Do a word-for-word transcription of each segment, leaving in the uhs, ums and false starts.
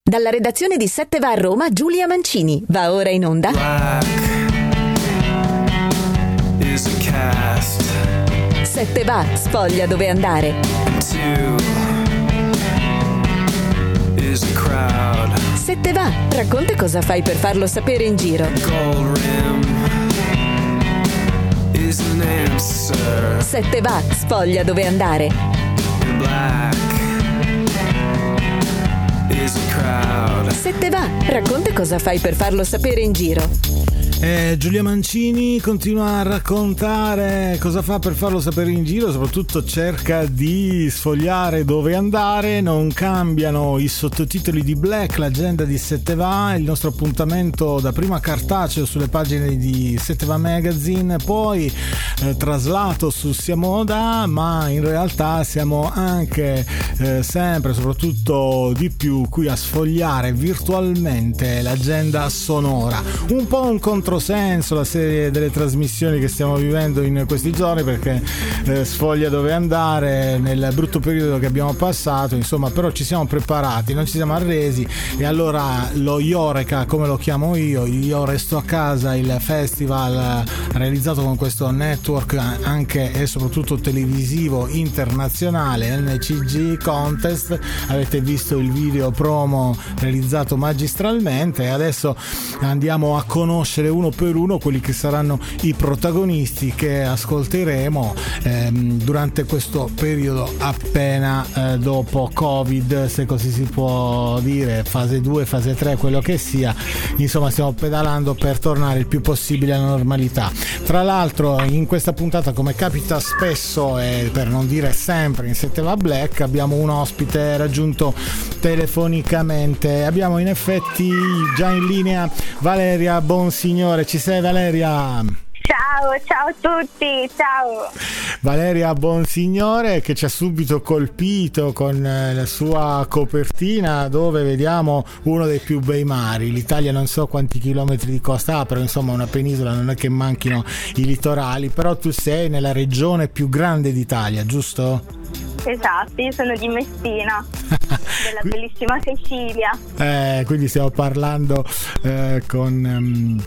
Dalla redazione di sette va a Roma, Giulia Mancini. Va ora in onda Black is a cast. sette va, sfoglia dove andare. Two is a crowd. sette va, racconta cosa fai per farlo sapere in giro. Gold rim is an answer. sette va, sfoglia dove andare. Black is a crowd. sette va, racconta cosa fai per farlo sapere in giro. Eh, Giulia Mancini continua a raccontare cosa fa per farlo sapere in giro, soprattutto cerca di sfogliare dove andare. Non cambiano i sottotitoli di Black, l'agenda di sette va, il nostro appuntamento da prima cartaceo sulle pagine di sette va Magazine, poi eh, traslato su Siamoda, ma in realtà siamo anche eh, sempre, soprattutto di più, qui a sfogliare virtualmente l'agenda sonora. Un po' un controllo senso la serie delle trasmissioni che stiamo vivendo in questi giorni, perché eh, sfoglia dove andare nel brutto periodo che abbiamo passato, insomma, però ci siamo preparati, non ci siamo arresi, e allora lo Ioreka, come lo chiamo io, Io Resto a Casa, il festival realizzato con questo network anche e soprattutto televisivo internazionale, N C G Contest. Avete visto il video promo realizzato magistralmente, e adesso andiamo a conoscere uno per uno quelli che saranno i protagonisti che ascolteremo ehm, durante questo periodo appena eh, dopo Covid, se così si può dire, fase due, fase tre, quello che sia. Insomma, stiamo pedalando per tornare il più possibile alla normalità. Tra l'altro, in questa puntata, come capita spesso e per non dire sempre in sette va Black, abbiamo un ospite raggiunto telefonicamente. Abbiamo in effetti già in linea Valeria Bonsignore. Ci sei, Valeria? Ciao, ciao a tutti, ciao. Valeria Bonsignore, che ci ha subito colpito con la sua copertina, dove vediamo uno dei più bei mari. L'Italia non so quanti chilometri di costa ha, però insomma una penisola, non è che manchino i litorali, però tu sei nella regione più grande d'Italia, giusto? Esatto, io sono di Messina, della bellissima Sicilia. Eh, quindi stiamo parlando eh, con... Um,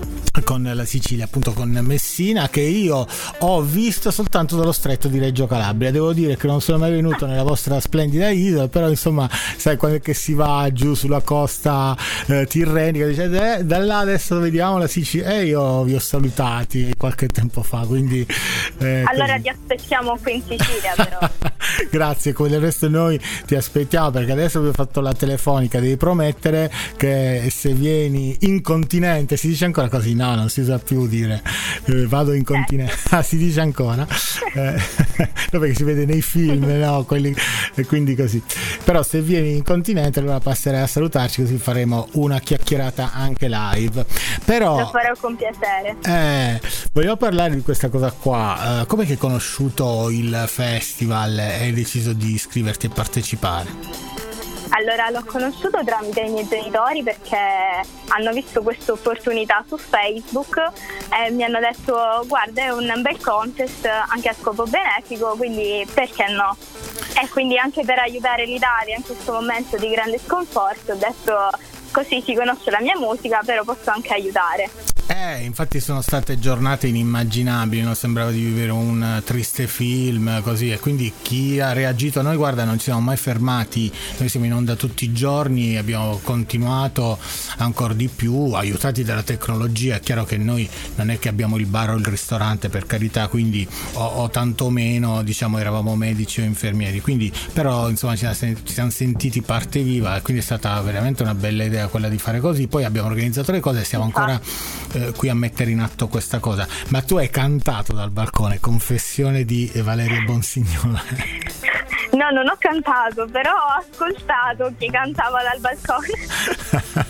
con la Sicilia, appunto con Messina, che io ho visto soltanto dallo stretto di Reggio Calabria. Devo dire che non sono mai venuto nella vostra splendida isola, però insomma, sai, quando è che si va giù sulla costa eh, tirrenica, dice eh, da là adesso vediamo la Sicilia, e eh, io vi ho salutati qualche tempo fa, quindi eh, allora così. Ti aspettiamo qui in Sicilia, però. Grazie, come del resto noi ti aspettiamo, perché adesso vi ho fatto la telefonica, devi promettere che se vieni in continente, si dice ancora così, no, non si sa più dire eh, vado in continente, ah, si dice ancora eh, no, perché si vede nei film, no, quelli, e quindi così. Però se vieni in continente allora passerai a salutarci, così faremo una chiacchierata anche live. Però lo farò con piacere. eh, voglio parlare di questa cosa qua. Uh, come che hai conosciuto il festival e hai deciso di iscriverti e partecipare? Allora, l'ho conosciuto tramite i miei genitori, perché hanno visto questa opportunità su Facebook e mi hanno detto: guarda, è un bel contest anche a scopo benefico, quindi perché no? E quindi anche per aiutare l'Italia in questo momento di grande sconforto ho detto: così si conosce la mia musica, però posso anche aiutare. Eh, infatti sono state giornate inimmaginabili, non sembrava di vivere un triste film così, e quindi chi ha reagito a noi, guarda, non ci siamo mai fermati, noi siamo in onda tutti i giorni, abbiamo continuato ancora di più, aiutati dalla tecnologia. È chiaro che noi non è che abbiamo il bar o il ristorante, per carità, quindi o, o tantomeno, diciamo, eravamo medici o infermieri, quindi però insomma ci siamo sentiti parte viva, e quindi è stata veramente una bella idea quella di fare così. Poi abbiamo organizzato le cose e siamo ancora eh, qui a mettere in atto questa cosa. Ma tu hai cantato dal balcone, confessione di Valeria Bonsignore. No, non ho cantato, però ho ascoltato chi cantava dal balcone.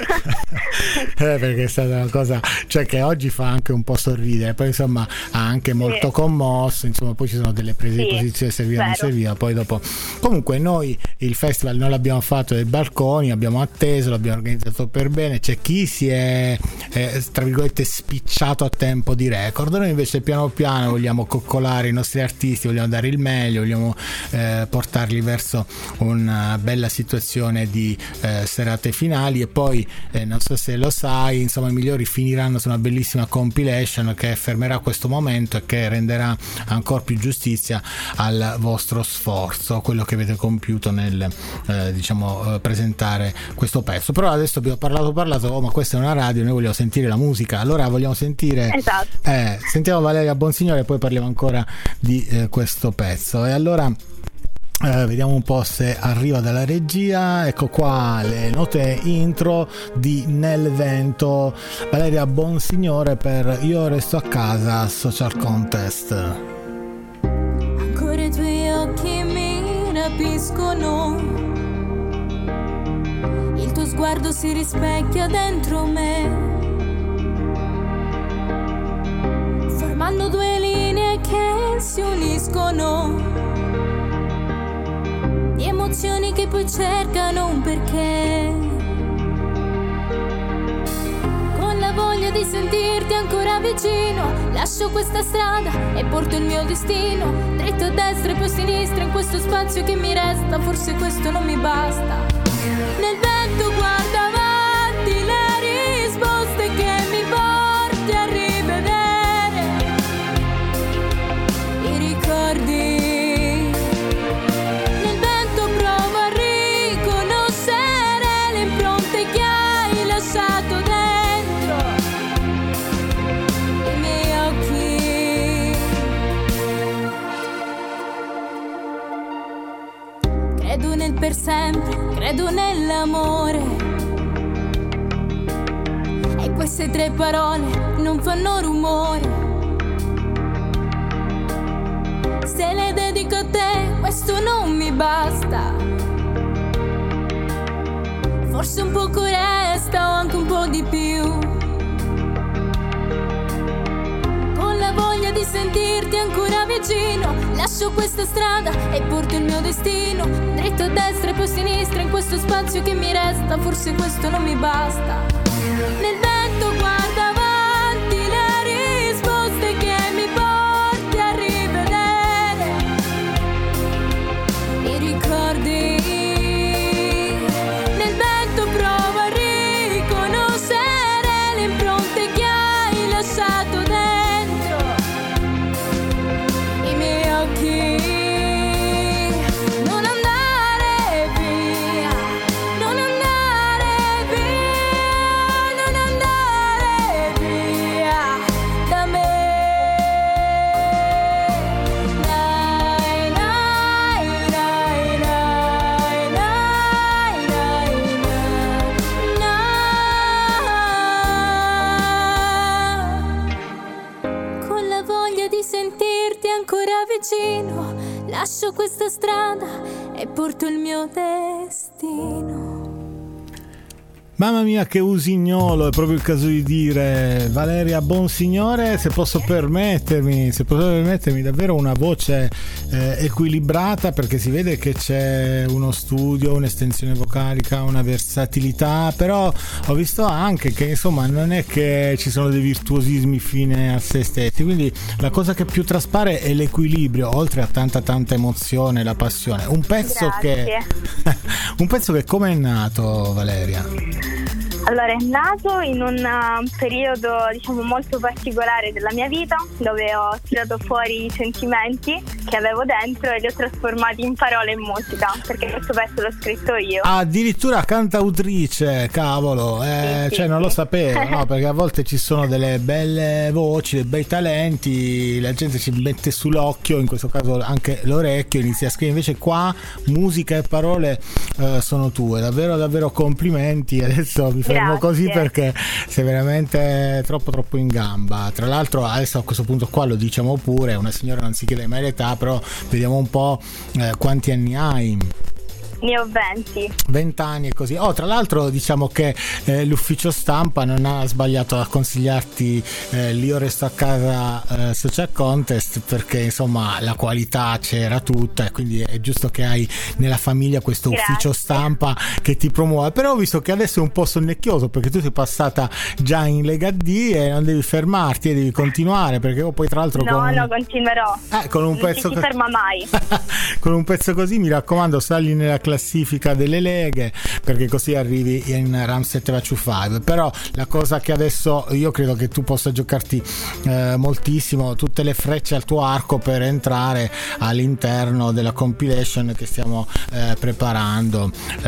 eh, perché è stata una cosa, cioè, che oggi fa anche un po' sorridere, poi insomma ha anche molto sì. commosso, insomma poi ci sono delle prese sì, di posizione, serviva non serviva, poi dopo comunque noi il festival non l'abbiamo fatto dai balconi, abbiamo atteso, l'abbiamo organizzato per bene. C'è chi si è eh, tra virgolette spicciato a tempo di record. Noi invece piano piano vogliamo coccolare i nostri artisti, vogliamo dare il meglio, vogliamo eh, portarli verso una bella situazione di eh, serate finali, e poi eh, non so se lo sai, insomma, i migliori finiranno su una bellissima compilation che fermerà questo momento e che renderà ancora più giustizia al vostro sforzo, quello che avete compiuto nel eh, diciamo eh, presentare questo pezzo. Però adesso abbiamo parlato parlato oh, ma questa è una radio, noi vogliamo sentire la musica, allora vogliamo sentire esatto. eh, sentiamo Valeria Bonsignore e poi parliamo ancora di eh, questo pezzo. E allora Eh, vediamo un po' se arriva dalla regia. Ecco qua le note intro di Nel Vento, Valeria Bonsignore per Io resto a casa Social Contest. Ancora i tuoi occhi mi rapiscono, il tuo sguardo si rispecchia dentro me, formando due linee che si uniscono, di emozioni che poi cercano un perché, con la voglia di sentirti ancora vicino. Lascio questa strada e porto il mio destino, dritto a destra e poi a sinistra in questo spazio che mi resta. Forse questo non mi basta. Nel vento guarda avanti le risposte che mi porti a rivedere i ricordi. Credo nel per sempre, credo nell'amore, e queste tre parole non fanno rumore. Se le dedico a te, questo non mi basta. Forse un poco resta o anche un po' di più, con la voglia di sentirti ancora vicino. Lascio questa strada e porto il mio destino, dritto a destra e poi a sinistra in questo spazio che mi resta. Forse questo non mi basta. Nel vento guarda avanti le risposte che mi porti a rivedere i ricordi. Nel vento prova a riconoscere le impronte che hai lasciato dentro i miei occhi. Non andare via, non andare via, non andare via da me. Dai, dai, dai, dai, dai, dai, dai. Con la voglia di sentirti ancora vicino, lascio questa strada e porto il mio destino. Mamma mia che usignolo, è proprio il caso di dire. Valeria Bonsignore, se posso permettermi, se posso permettermi davvero una voce eh, equilibrata, perché si vede che c'è uno studio, un'estensione vocalica, una versatilità, però ho visto anche che insomma non è che ci sono dei virtuosismi fine a se stessi, quindi la cosa che più traspare è l'equilibrio, oltre a tanta tanta emozione, la passione. Un pezzo Grazie. che un pezzo che come è nato, Valeria? Allora, è nato in un uh, periodo, diciamo, molto particolare della mia vita, dove ho tirato fuori i sentimenti che avevo dentro e li ho trasformati in parole e in musica, perché questo pezzo l'ho scritto io. Addirittura cantautrice, cavolo, eh, Sì, cioè sì, non sì. lo sapevo, no? Perché a volte ci sono delle belle voci, dei bei talenti, la gente ci mette sull'occhio, in questo caso anche l'orecchio, inizia a scrivere. Invece qua musica e parole eh, sono tue, davvero davvero complimenti. Adesso mi fermo Grazie. così perché sei veramente troppo troppo in gamba. Tra l'altro adesso a questo punto qua lo diciamo pure, una signora non si chiede mai l'età, però vediamo un po' eh, quanti anni hai. Ne ho venti. venti anni e così. Oh, tra l'altro diciamo che eh, l'ufficio stampa non ha sbagliato a consigliarti eh, l'Io Resto a Casa eh, Social Contest, perché insomma la qualità c'era tutta e quindi è giusto che hai nella famiglia questo Grazie. ufficio stampa che ti promuove. Però ho visto che adesso è un po' sonnecchioso, perché tu sei passata già in Lega D e non devi fermarti e devi continuare, perché oh, poi tra l'altro No, con, no, continuerò. eh, con un Non pezzo ci si co- ferma mai. con un pezzo così, mi raccomando, sali nella classifica delle leghe, perché così arrivi in Ramset Vaciu cinque. Però la cosa che adesso io credo che tu possa giocarti eh, moltissimo, tutte le frecce al tuo arco per entrare all'interno della compilation che stiamo eh, preparando,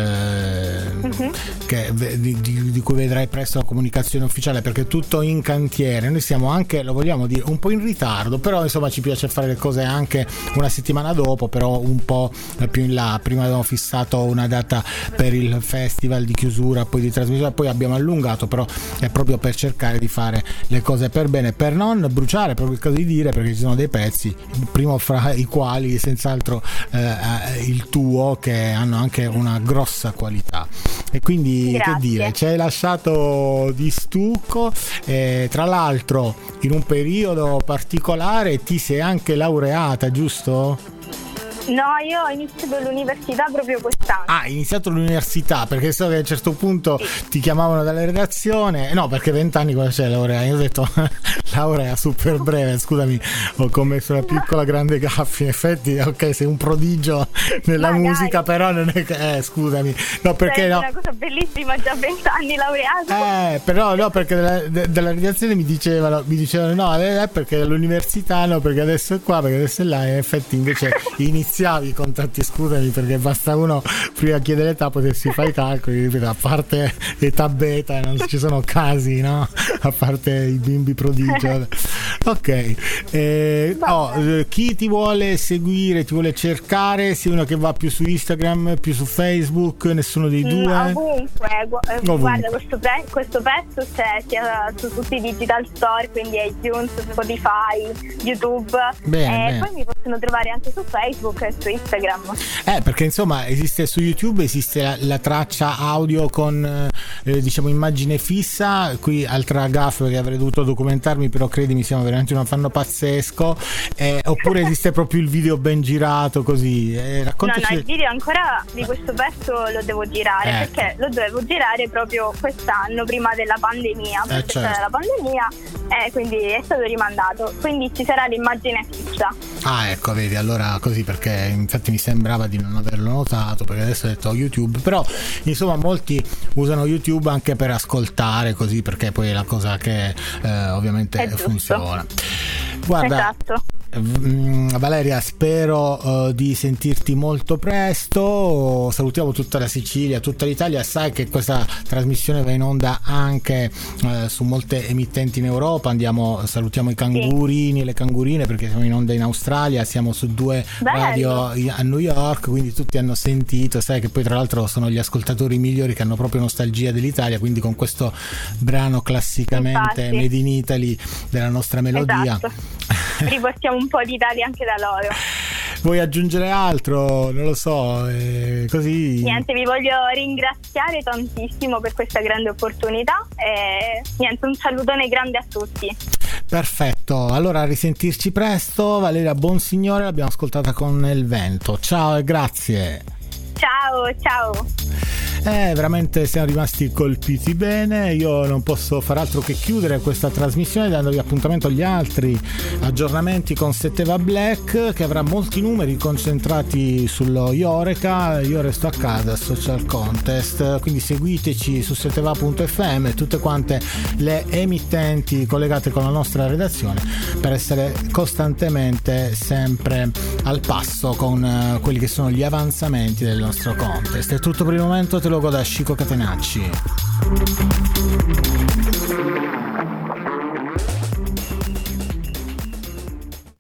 eh, Mhm. che, di, di, di cui vedrai presto la comunicazione ufficiale, perché è tutto in cantiere. Noi siamo anche, lo vogliamo dire, un po' in ritardo, però insomma ci piace fare le cose anche una settimana dopo, però un po' più in là. Prima abbiamo fissato una data per il festival di chiusura, poi di trasmissione, poi abbiamo allungato, però è proprio per cercare di fare le cose per bene, per non bruciare, proprio il caso di dire, perché ci sono dei pezzi, il primo fra i quali senz'altro eh, il tuo, che hanno anche una grossa qualità. E quindi Grazie. che dire, ci hai lasciato di stucco, eh, tra l'altro in un periodo particolare ti sei anche laureata, giusto? No, io ho iniziato l'università proprio quest'anno. Ah, hai iniziato l'università, perché so che a un certo punto Sì. ti chiamavano dalla redazione. No, perché vent'anni cosa c'è laurea? Io ho detto laurea super breve, scusami, ho commesso una piccola grande gaffa. In effetti, ok, sei un prodigio nella Magari. musica, però non è che eh, scusami. No, perché È no? una cosa bellissima, già vent'anni laureato. Eh, però no, perché dalla, de- dalla redazione mi dicevano, mi dicevano no, eh, perché all'università no, perché adesso è qua, perché adesso è là, e in effetti invece iniziavi con tanti, scusami, perché basta uno prima chiedere l'età, poi se si fa i calcoli, ripeto, a parte età beta non ci sono casi, no? A parte i bimbi prodigio. Ok, eh, oh, eh, chi ti vuole seguire, ti vuole cercare, sei uno che va più su Instagram, più su Facebook, nessuno dei Mm, due? ovunque, gu- eh, Ovunque. guarda, questo, pe- questo pezzo c'è sia su tutti i digital store, quindi iTunes, Spotify, YouTube. Bene, e bene. poi mi possono trovare anche su Facebook e su Instagram. Eh, perché insomma esiste su YouTube, esiste la, la traccia audio con eh, diciamo immagine fissa. Qui altra gaffa che avrei dovuto documentarmi, però credimi, siamo veramente un fanno pazzesco. Eh, oppure esiste proprio il video ben girato così? Eh, No, raccontaci. no, il video ancora di questo pezzo lo devo girare, Ecco. perché lo dovevo girare proprio quest'anno, prima della pandemia, Eh, perché certo. c'era la pandemia e quindi è stato rimandato, quindi ci sarà l'immagine fissa. Ah, ecco, vedi, allora così, perché infatti mi sembrava di non averlo notato, perché adesso ho detto YouTube, però insomma molti usano YouTube anche per ascoltare, così, perché poi è la cosa che eh, ovviamente È giusto. funziona. Guarda, Esatto. Mm, Valeria, spero uh, di sentirti molto presto. Salutiamo tutta la Sicilia, tutta l'Italia. Sai che questa trasmissione va in onda anche uh, su molte emittenti in Europa. Andiamo, salutiamo i cangurini e le cangurine, perché siamo in onda in Australia, siamo su due Bello. radio a New York, quindi tutti hanno sentito. Sai che poi tra l'altro sono gli ascoltatori migliori, che hanno proprio nostalgia dell'Italia, quindi con questo brano classicamente Infatti. Made in Italy della nostra melodia. Esatto. Riportiamo un po' d'Italia anche da loro. Vuoi aggiungere altro? Non lo so, eh, così. Niente, vi voglio ringraziare tantissimo per questa grande opportunità e niente, un salutone grande a tutti. Perfetto, allora a risentirci presto. Valeria Bonsignore l'abbiamo ascoltata con Il Vento. Ciao e grazie. Ciao, ciao. Eh, veramente siamo rimasti colpiti bene. Io non posso far altro che chiudere questa trasmissione dandovi appuntamento agli altri aggiornamenti con Setteva Black, che avrà molti numeri concentrati sullo Ioreka, Io Resto a Casa Social Contest. Quindi seguiteci su setteva punto effe emme e tutte quante le emittenti collegate con la nostra redazione, per essere costantemente sempre al passo con uh, quelli che sono gli avanzamenti del nostro contest. È tutto per il momento, te lo godo da Chico Catenacci.